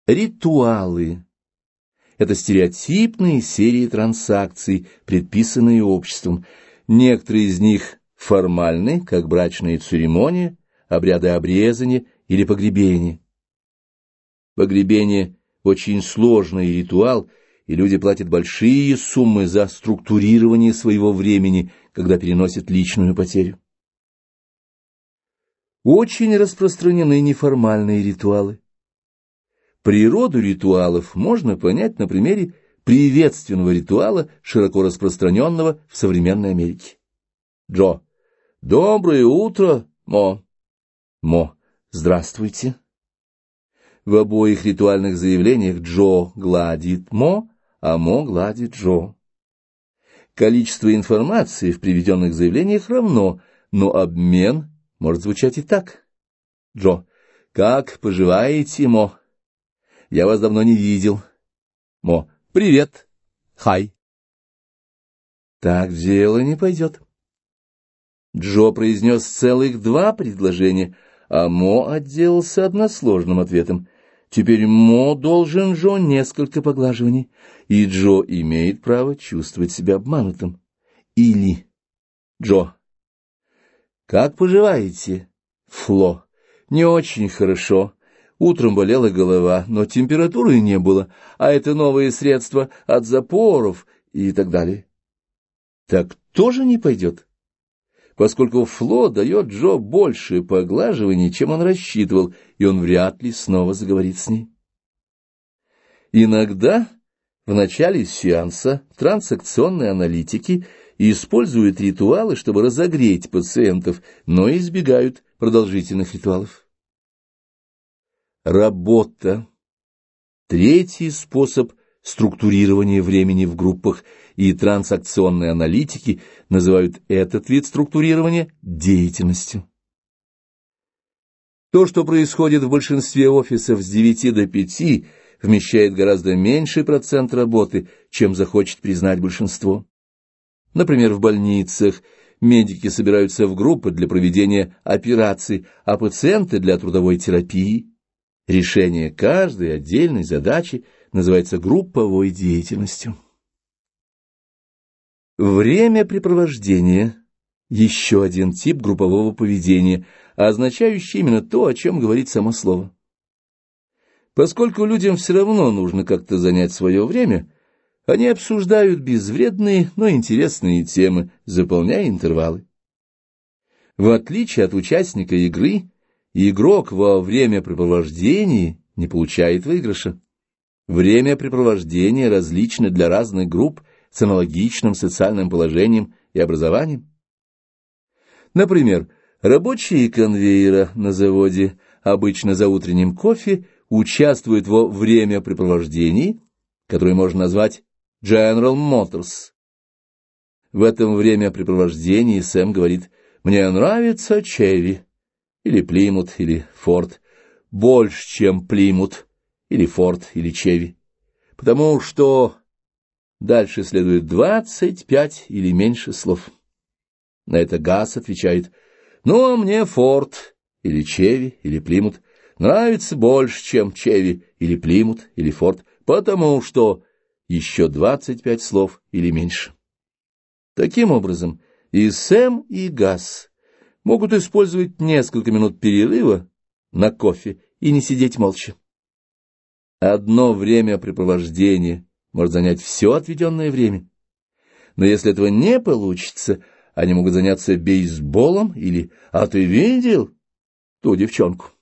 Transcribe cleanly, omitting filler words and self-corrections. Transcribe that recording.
Ритуалы — это стереотипные серии транзакций, предписанные обществом. Некоторые из них формальны, как брачная церемония, обряды обрезания или погребения. Погребение — очень сложный ритуал, и люди платят большие суммы за структурирование своего времени, когда переносят личную потерю. Очень распространены неформальные ритуалы. Природу ритуалов можно понять на примере приветственного ритуала, широко распространенного в современной Америке. Джо: «Доброе утро, Мо». Мо: «Здравствуйте». В обоих ритуальных заявлениях Джо гладит Мо, а Мо гладит Джо. Количество информации в приведенных заявлениях равно, но обмен может звучать и так. Джо: «Как поживаете, Мо? Я вас давно не видел». Мо: «Привет. Хай». Так дело не пойдет. Джо произнес целых 2 предложения, а Мо отделался односложным ответом. Теперь Мо должен Джо несколько поглаживаний, и Джо имеет право чувствовать себя обманутым. Или Джо: «Как поживаете, Фло?» «Не очень хорошо. Утром болела голова, но температуры не было, а это новые средства от запоров» и так далее. Так тоже не пойдет, поскольку Фло дает Джо больше поглаживаний, чем он рассчитывал, и он вряд ли снова заговорит с ней. Иногда в начале сеанса трансакционные аналитики используют ритуалы, чтобы разогреть пациентов, но избегают продолжительных ритуалов. Работа. Третий способ структурирования времени в группах, и трансакционные аналитики называют этот вид структурирования деятельностью. То, что происходит в большинстве офисов с 9 до 5, вмещает гораздо меньший процент работы, чем захочет признать большинство. Например, в больницах медики собираются в группы для проведения операций, а пациенты для трудовой терапии. Решение каждой отдельной задачи называется групповой деятельностью. Времяпрепровождение – еще один тип группового поведения, означающий именно то, о чем говорит само слово. Поскольку людям все равно нужно как-то занять свое время, они обсуждают безвредные, но интересные темы, заполняя интервалы. В отличие от участника игры, игрок во времяпрепровождении не получает выигрыша. Времяпрепровождение различно для разных групп с аналогичным социальным положением и образованием. Например, рабочие конвейера на заводе обычно за утренним кофе участвуют во времяпрепровождении, которое можно назвать General Motors. В этом времяпрепровождении Сэм говорит: «Мне нравится Чеви» или Плимут или Форд больше, чем Плимут или Форд или Чеви, потому что дальше следует 25 или меньше слов. На это Гасс отвечает: «Ну, а мне Форд или Чеви или Плимут нравится больше, чем Чеви или Плимут или Форд, потому что...» еще 25 слов или меньше. Таким образом, и Сэм, и Гасс могут использовать несколько минут перерыва на кофе и не сидеть молча. Одно времяпрепровождение может занять все отведенное время. Но если этого не получится, они могут заняться бейсболом или «А ты видел ту девчонку?»